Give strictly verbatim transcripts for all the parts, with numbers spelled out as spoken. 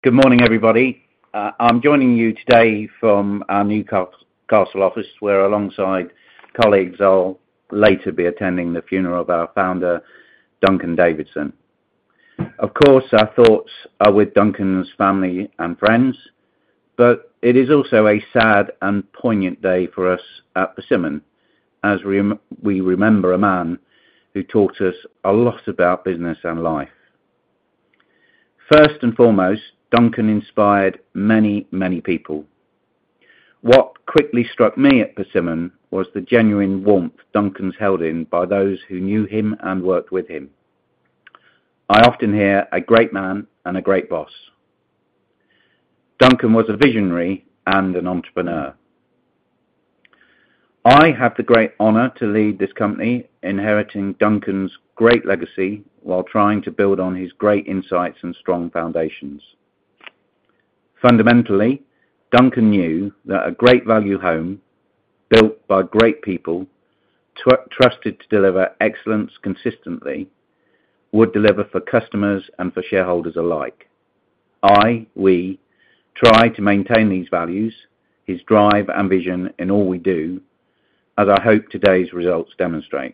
Good morning, everybody. Uh, I'm joining you today from our Newcastle office, where alongside colleagues I'll later be attending the funeral of our founder, Duncan Davidson. Of course, our thoughts are with Duncan's family and friends, but it is also a sad and poignant day for us at Persimmon, as we, we remember a man who taught us a lot about business and life. First and foremost, Duncan inspired many, many people. What quickly struck me at Persimmon was the genuine warmth Duncan's held in by those who knew him and worked with him. I often hear a great man and a great boss. Duncan was a visionary and an entrepreneur. I have the great honour to lead this company, inheriting Duncan's great legacy while trying to build on his great insights and strong foundations. Fundamentally, Duncan knew that a great value home, built by great people, tr- trusted to deliver excellence consistently, would deliver for customers and for shareholders alike. I, we, try to maintain these values, his drive and vision in all we do, as I hope today's results demonstrate.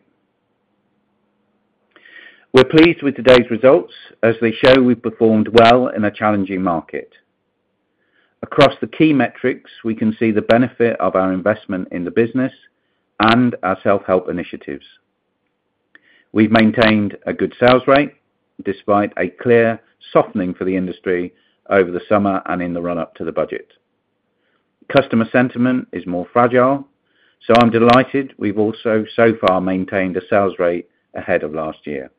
We're pleased with today's results, as they show we've performed well in a challenging market. Across the key metrics, we can see the benefit of our investment in the business and our self-help initiatives. We've maintained a good sales rate, despite a clear softening for the industry over the summer and in the run-up to the budget. Customer sentiment is more fragile, so I'm delighted we've also so far maintained a sales rate ahead of last year.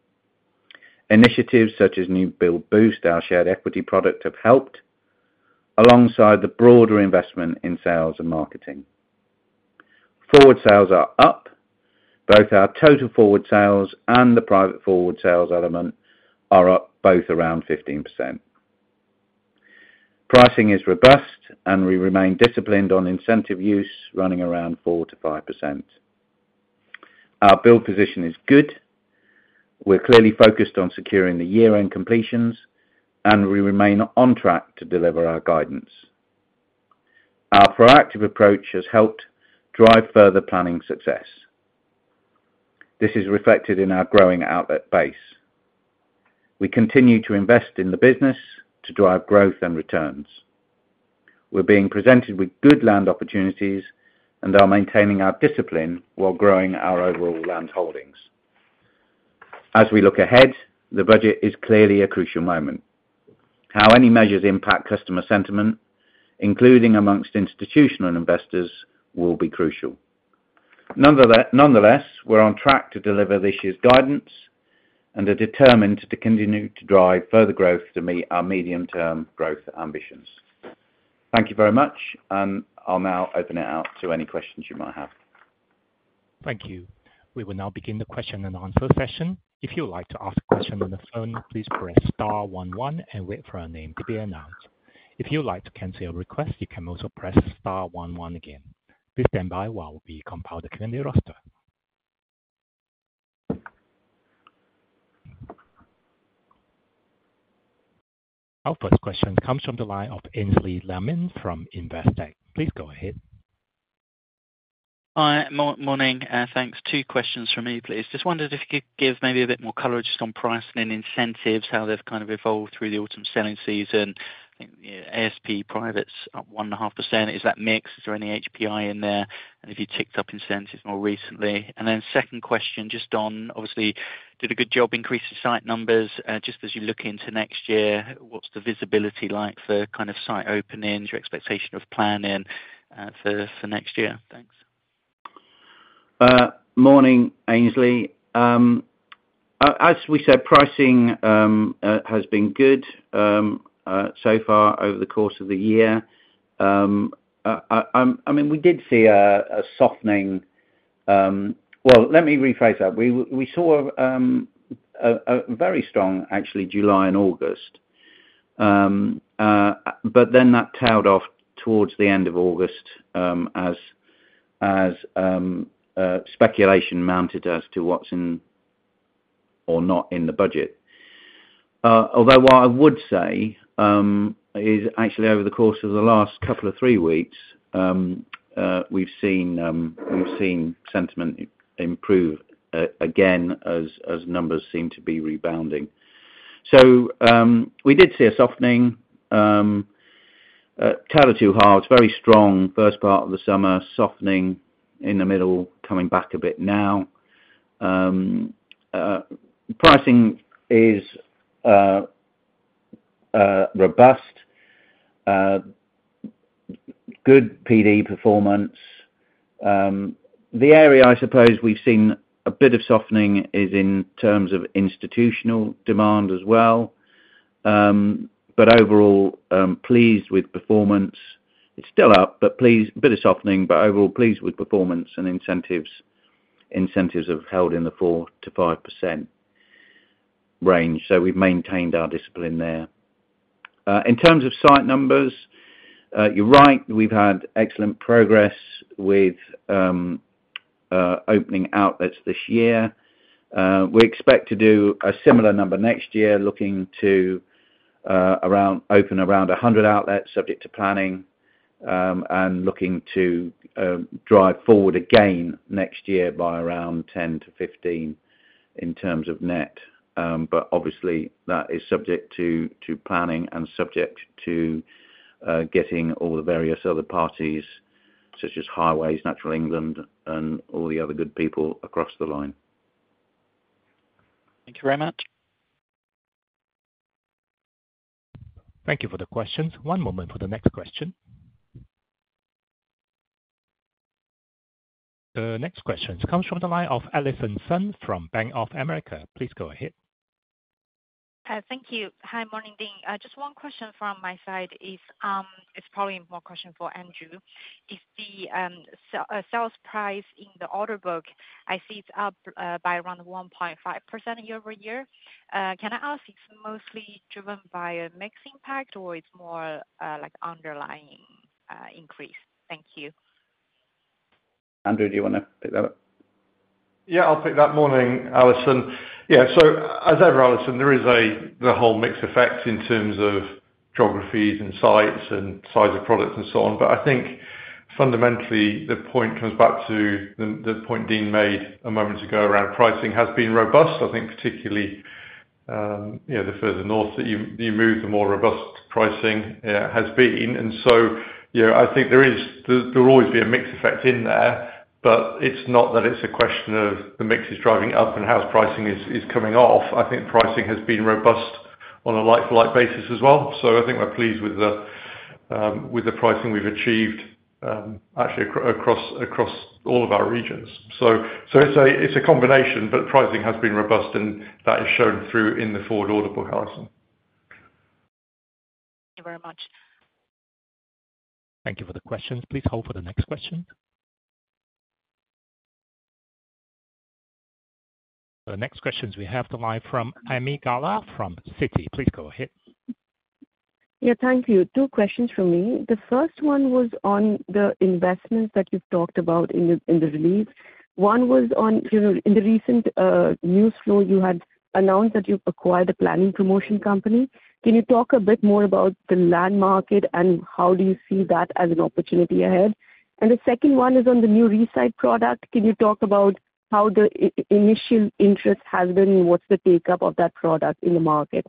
Initiatives such as New Build Boost, our shared equity product, have helped, alongside the broader investment in sales and marketing. Forward sales are up. Both our total forward sales and the private forward sales element are up both around fifteen percent. Pricing is robust and we remain disciplined on incentive use, running around four to five percent. Our build position is good. We're clearly focused on securing the year-end completions, and we remain on track to deliver our guidance. Our proactive approach has helped drive further planning success. This is reflected in our growing outlet base. We continue to invest in the business to drive growth and returns. We're being presented with good land opportunities and are maintaining our discipline while growing our overall land holdings. As we look ahead, the budget is clearly a crucial moment. How any measures impact customer sentiment, including amongst institutional investors, will be crucial. Nonetheless, we're on track to deliver this year's guidance and are determined to continue to drive further growth to meet our medium-term growth ambitions. Thank you very much, and I'll now open it out to any questions you might have. Thank you. We will now begin the question and answer session. If you would like to ask a question on the phone, please press star one one and wait for a name to be announced. If you would like to cancel your request, you can also press star one one again. Please stand by while we compile the Q and A roster. Our first question comes from the line of Aynsley Lammin from Investec. Please go ahead. Hi, morning. Uh, thanks. Two questions from me, please. Just wondered if you could give maybe a bit more colour just on pricing and incentives, how they've kind of evolved through the autumn selling season. I think yeah, A S P privates up one and a half percent. Is that mixed? Is there any H P I in there? And have you ticked up incentives more recently? And then second question, just on obviously did a good job increasing site numbers. Uh, just as you look into next year, what's the visibility like for kind of site openings? Your expectation of planning uh, for for next year? Thanks. Uh, morning, Aynsley. Um, as we said, pricing um, uh, has been good um, uh, so far over the course of the year. Um, uh, I, I mean, we did see a, a softening. Um, well, let me rephrase that. We we saw um, a, a very strong, actually, July and August, um, uh, but then that tailed off towards the end of August um, as as um, Uh, speculation mounted as to what's in or not in the budget. Uh, although what I would say um, is actually over the course of the last couple of three weeks, um, uh, we've seen um, we've seen sentiment improve uh, again as as numbers seem to be rebounding. So um, we did see a softening. Um, uh, Tale of two halves, very strong first part of the summer, softening in the middle, coming back a bit now. Um, uh, pricing is uh, uh, robust, uh, good P D performance. Um, the area I suppose we've seen a bit of softening is in terms of institutional demand as well. Um, but overall, um, pleased with performance. It's still up, but pleased, a bit of softening, but overall pleased with performance, and incentives. Incentives have held in the four to five percent range, so we've maintained our discipline there. Uh, in terms of site numbers, uh, you're right, we've had excellent progress with um, uh, opening outlets this year. Uh, we expect to do a similar number next year, looking to uh, around open around one hundred outlets subject to planning, um, and looking to uh, drive forward again next year by around ten to fifteen in terms of net. Um, but obviously that is subject to, to planning and subject to uh, getting all the various other parties, such as Highways, Natural England, and all the other good people across the line. Thank you very much. Thank you for the questions. One moment for the next question. The next question comes from the line of Alison Sun from Bank of America. Please go ahead. Uh, Thank you. Hi, morning, Dean. Uh, Just one question from my side is, um, it's probably more question for Andrew. Is the um, se- uh, sales price in the order book, I see it's up uh, by around one point five percent year-over-year. Uh, Can I ask, it's mostly driven by a mix impact, or it's more uh, like underlying uh, increase? Thank you. Andrew, do you want to pick that up? Yeah, I'll pick that. Morning, Alison. Yeah, so as ever, Alison, there is a the whole mix effect in terms of geographies and sites and size of products and so on. But I think fundamentally the point comes back to the, the point Dean made a moment ago around pricing has been robust. I think particularly um, you know, the further north that you you move, the more robust pricing uh, has been. And so you know, I think there is there, there will always be a mix effect in there. But it's not that it's a question of the mix is driving up and house pricing is, is coming off. I think pricing has been robust on a like-for-like basis as well. So I think we're pleased with the um, with the pricing we've achieved um, actually ac- across across all of our regions. So so it's a it's a combination, but pricing has been robust, and that is shown through in the forward order book, Alison. Thank you very much. Thank you for the questions. Please hold for the next question. The next questions we have the line from Ami Galla from Citi. Please go ahead. Yeah, thank you. Two questions from me. The first one was on the investments that you've talked about in the in the release. One was on, you know, in the recent uh, news flow, you had announced that you've acquired a planning promotion company. Can you talk a bit more about the land market and how do you see that as an opportunity ahead? And the second one is on the new Resite product. Can you talk about how the I- initial interest has been, and what's the take-up of that product in the market?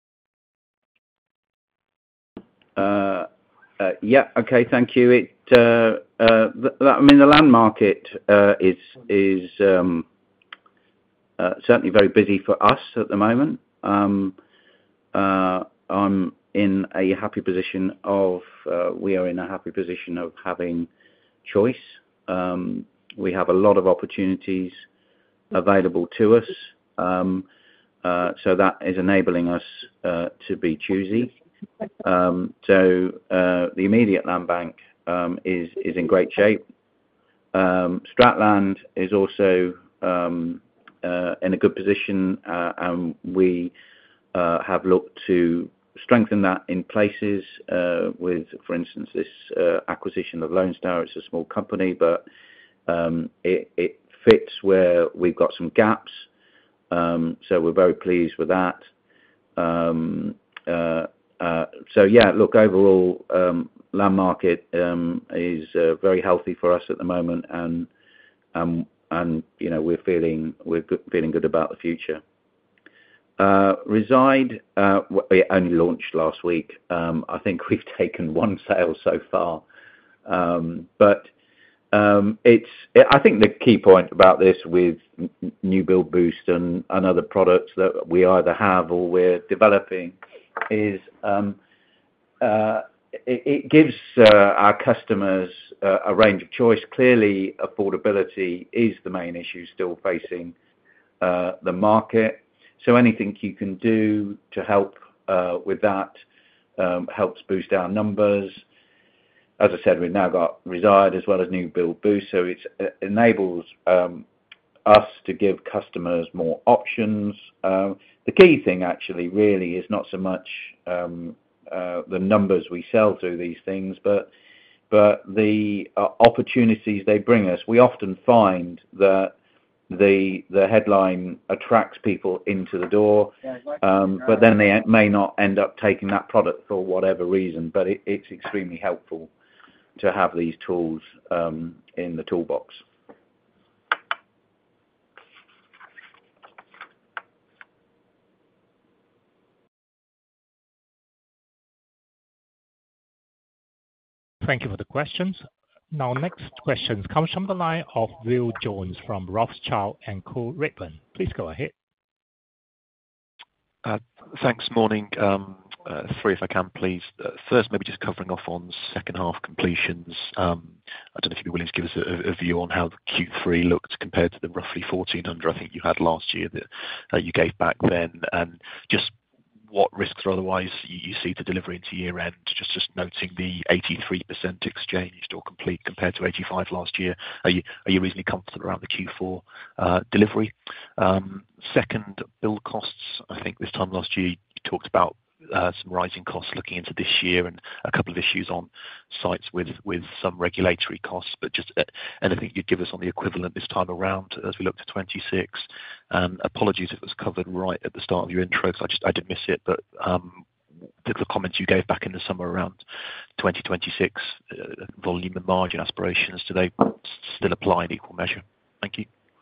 Uh, uh, yeah, okay, thank you. It, uh, uh, th- I mean, the land market uh, is is um, uh, certainly very busy for us at the moment. Um, uh, I'm in a happy position of, uh, we are in a happy position of having choice. Um, we have a lot of opportunities available to us, um, uh, so that is enabling us uh, to be choosy. Um, so uh, the immediate land bank um, is is in great shape. Um, Stratland is also um, uh, in a good position, uh, and we uh, have looked to strengthen that in places uh, with, for instance, this uh, acquisition of Lone Star. It's a small company, but um, it, it fits where we've got some gaps. Um, so we're very pleased with that. Um, uh, uh, so yeah, look, overall, um, land market um, is uh, very healthy for us at the moment, and um, and you know we're feeling we're good, feeling good about the future. Uh, Reside, uh, it only launched last week. Um, I think we've taken one sale so far, um, but um, it's. I think the key point about this with New Build Boost and, and other products that we either have or we're developing is um, uh, it, it gives uh, our customers uh, a range of choice. Clearly, affordability is the main issue still facing uh, the market. So anything you can do to help uh, with that um, helps boost our numbers. As I said, we've now got Reside as well as New Build Boost, so it's, it enables um, us to give customers more options. Um, the key thing actually really is not so much um, uh, the numbers we sell through these things, but but the uh, opportunities they bring us. We often find that the the headline attracts people into the door, um, but then they may not end up taking that product for whatever reason. But it, it's extremely helpful to have these tools um, in the toolbox. Thank you for the questions. Now, next question comes from the line of Will Jones from Rothschild and Co Redburn. Please go ahead. Uh, thanks. Morning. Um, uh, three, if I can, please. Uh, first, maybe just covering off on second half completions. Um, I don't know if you'd be willing to give us a, a view on how the Q three looked compared to the roughly fourteen hundred I think you had last year that uh, you gave back then, and just what risks or otherwise you see to delivery into year end. Just just noting the eighty-three percent exchanged or complete compared to eighty-five last year. Are you are you reasonably comfortable around the Q four uh, delivery? Um, second, build costs. I think this time last year you talked about uh, some rising costs looking into this year and a couple of issues on sites with with some regulatory costs. But just uh, anything you'd give us on the equivalent this time around as we look to twenty-six. Um, apologies if it was covered right at the start of your intro, because I just I did miss it. But um, the, the comments you gave back in the summer around twenty twenty-six uh, volume and margin aspirations, do they still apply in equal measure? Thank you.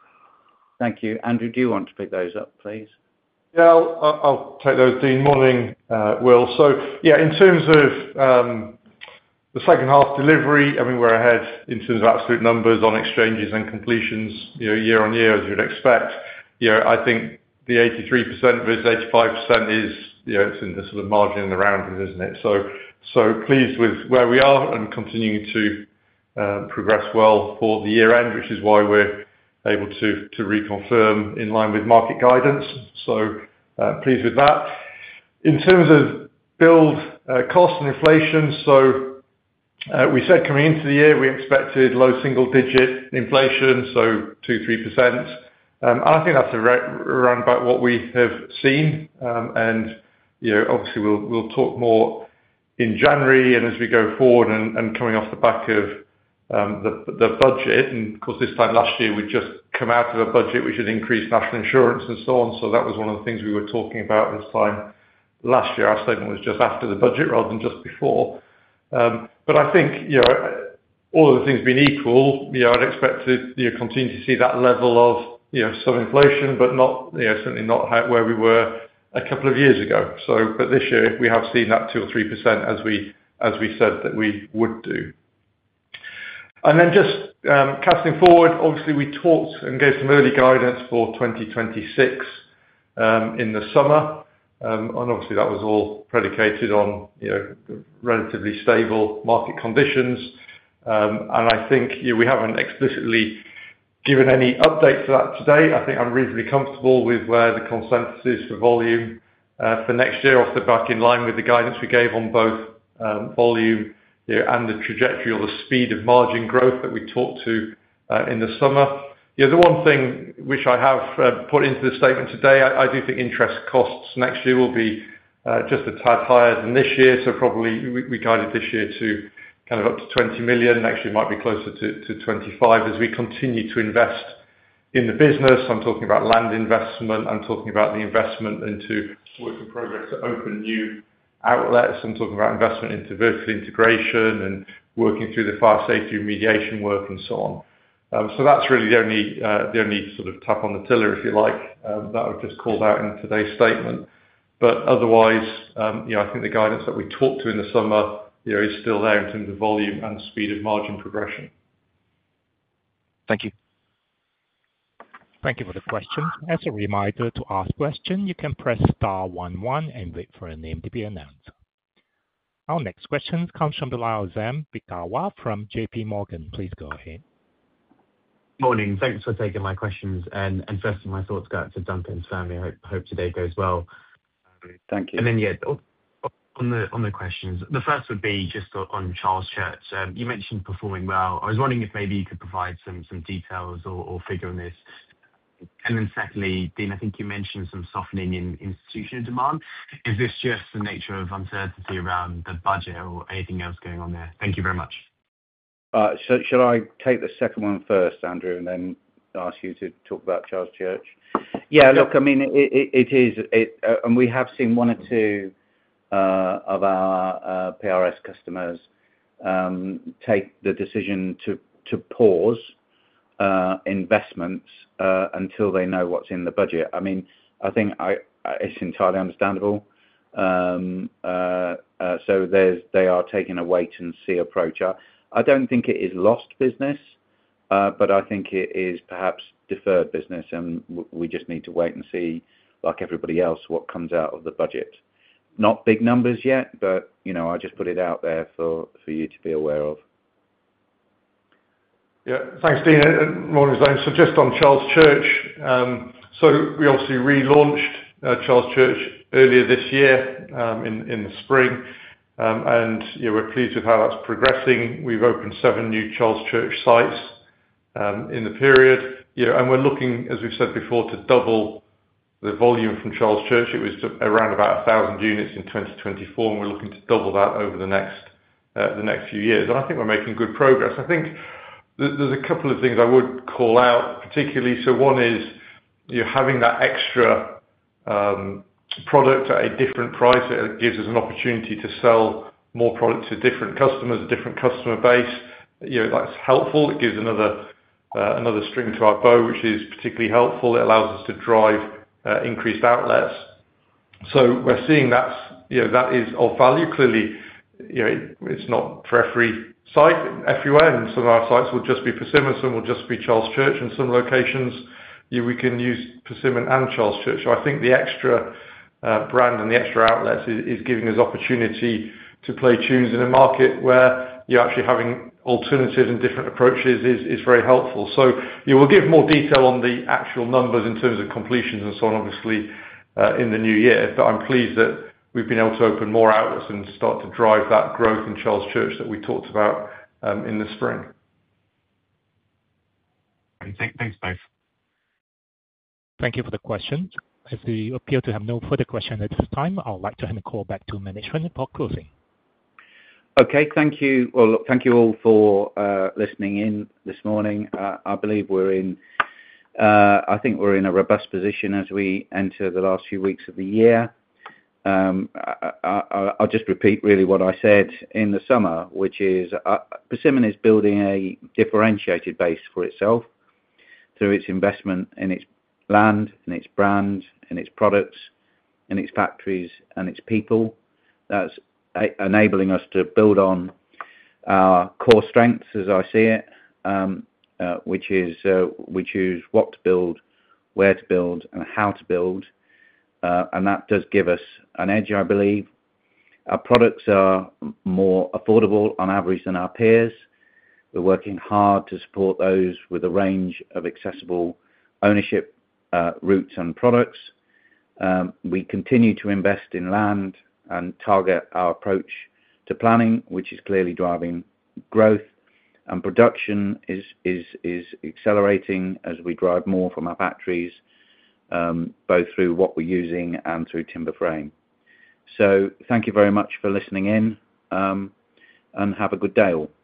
Thank you, Andrew. Do you want to pick those up, please? Yeah, I'll, I'll take those, Dean. Morning, uh, Will. So, yeah, in terms of um, the second half delivery, I mean, we're ahead in terms of absolute numbers on exchanges and completions, you know, year on year, as you'd expect. You know, I think the eighty-three percent versus eighty-five percent is, you know, it's in the sort of margin in the rounding, isn't it? So, so pleased with where we are and continuing to uh, progress well for the year end, which is why we're able to to reconfirm in line with market guidance. So uh, pleased with that. In terms of build uh, cost and inflation, so uh, we said coming into the year we expected low single digit inflation, so two to three percent. Um, and I think that's around about what we have seen. Um, and you know, obviously we'll we'll talk more in January and as we go forward, and, and coming off the back of Um, the, the budget, and of course this time last year we'd just come out of a budget which had increased national insurance and so on, so that was one of the things we were talking about this time last year. Our statement was just after the budget rather than just before. Um, but I think, you know, all of the things being equal, you know, I'd expect to you know, continue to see that level of, you know, some inflation, but not, you know, certainly not how, where we were a couple of years ago. So, but this year we have seen that two or three percent as we as we said that we would do. And then just um, casting forward, obviously we talked and gave some early guidance for twenty twenty-six um, in the summer, um, and obviously that was all predicated on you know relatively stable market conditions. Um, and I think you know, we haven't explicitly given any update to that today. I think I'm reasonably comfortable with where the consensus is for volume uh, for next year, off the back in line with the guidance we gave on both um, volume. Yeah, and the trajectory or the speed of margin growth that we talked to uh, in the summer. Yeah, the one thing which I have uh, put into the statement today, I, I do think interest costs next year will be uh, just a tad higher than this year. So probably we, we guided this year to kind of up to twenty million. Next year might be closer to, to twenty-five as we continue to invest in the business. I'm talking about land investment. I'm talking about the investment into work in progress to open new outlets. I'm talking about investment into vertical integration and working through the fire safety remediation work and so on. Um, so that's really the only uh, the only sort of tap on the tiller, if you like, um, that I've just called out in today's statement. But otherwise, um, you know, I think the guidance that we talked to in the summer, you know, is still there in terms of volume and speed of margin progression. Thank you. Thank you for the question. As a reminder, to ask question, you can press star one one and wait for a name to be announced. Our next question comes from the line of Zam Bikawa from J P Morgan. Please go ahead. Morning. Thanks for taking my questions. And and firstly, my thoughts go out to Duncan's family. I hope hope today goes well. Thank you. And then, yeah, on the on the questions, the first would be just on Charles Church. Um, You mentioned performing well. I was wondering if maybe you could provide some some details or or figure on this. And then secondly, Dean, I think you mentioned some softening in institutional demand. Is this just the nature of uncertainty around the budget or anything else going on there? Thank you very much. Uh, so shall I take the second one first, Andrew, and then ask you to talk about Charles Church? Yeah, look, I mean, it, it, it is, it, uh, and we have seen one or two uh, of our uh, P R S customers um, take the decision to, to pause uh, investments uh, until they know what's in the budget. I mean, I think I, it's entirely understandable. Um, uh, uh, so there's, they are taking a wait and see approach. I, I don't think it is lost business, uh, but I think it is perhaps deferred business, and w- we just need to wait and see, like everybody else, what comes out of the budget. Not big numbers yet, but you know, I just put it out there for, for you to be aware of. Yeah, thanks, Dean. And morning, Zane. So just on Charles Church, um, so we obviously relaunched uh, Charles Church earlier this year um, in in the spring. Um, and yeah, we're pleased with how that's progressing. We've opened seven new Charles Church sites um, in the period, you know, and we're looking, as we've said before, to double the volume from Charles Church. It was around about a thousand units in twenty twenty-four, and we're looking to double that over the next uh, the next few years. And I think we're making good progress. I think th- there's a couple of things I would call out particularly. So one is you're having that extra um, product at a different price. It gives us an opportunity to sell more product to different customers, a different customer base. You know, that's helpful. It gives another uh, another string to our bow, which is particularly helpful. It allows us to drive uh, increased outlets. So we're seeing that's, you know, that is of value. Clearly, you know, it, it's not for every site everywhere, and some of our sites will just be Persimmon, some will just be Charles Church, and some locations, you know, we can use Persimmon and Charles Church. So I think the extra Uh, brand and the extra outlets is, is giving us opportunity to play tunes in a market where you're actually having alternatives and different approaches is, is very helpful. So you will give more detail on the actual numbers in terms of completions and so on, obviously, uh, in the new year. But I'm pleased that we've been able to open more outlets and start to drive that growth in Charles Church that we talked about um, in the spring. Thanks, both. Thank you for the question. As we appear to have no further questions at this time, I would like to hand the call back to management for closing. Okay, thank you. Well, look, thank you all for uh, listening in this morning. Uh, I believe we're in, uh, I think we're in a robust position as we enter the last few weeks of the year. Um, I, I, I'll just repeat really what I said in the summer, which is uh, Persimmon is building a differentiated base for itself through its investment in its land, in its brand, in its products, in its factories and its people. That's a- enabling us to build on our core strengths, as I see it, um, uh, which is uh, we choose what to build, where to build, and how to build, uh, and that does give us an edge, I believe. Our products are more affordable on average than our peers. We're working hard to support those with a range of accessible ownership Uh, routes and products. Um, we continue to invest in land and target our approach to planning, which is clearly driving growth, and production is is is accelerating as we drive more from our factories, um, both through what we're using and through timber frame. So thank you very much for listening in, um, and have a good day all.